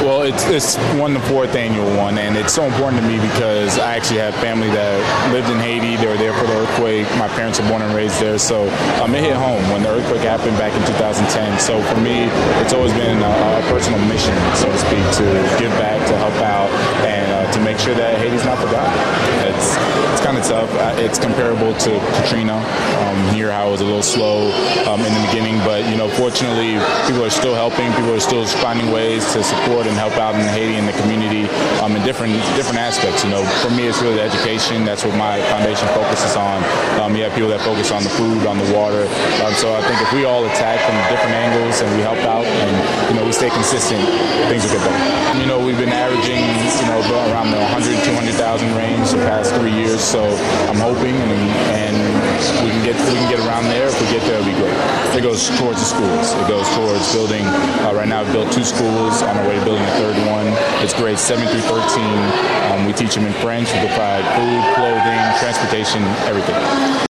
Well, it's won the fourth annual one, and it's so important to me because I actually have family that lived in Haiti. They were there for the earthquake. My parents were born and raised there, so it hit home when the earthquake happened back in 2010. So for me, it's always been a personal mission, so to speak, to give back, to help out, and to make sure that Haiti's not forgotten. It's kind of tough. It's comparable to Katrina. Here, how it was a little slow in the beginning, but fortunately, people are still helping. People are still finding ways to support and help out in Haiti and the community in different aspects. For me, it's really the education. That's what my foundation focuses on. You have people that focus on the food, on the water. So I think if we all attack from different angles and we help out and we stay consistent, things will get better. We've been averaging around the 100, 200,000 range the past 3 years. So I'm hoping and we can get around there. If we get there, it'll be great. It goes towards the schools. It goes towards building. Right now, I've built 2 schools. On our way to building a third one. It's grades 7 through 13. We teach them in French. We provide food, clothing, transportation, everything.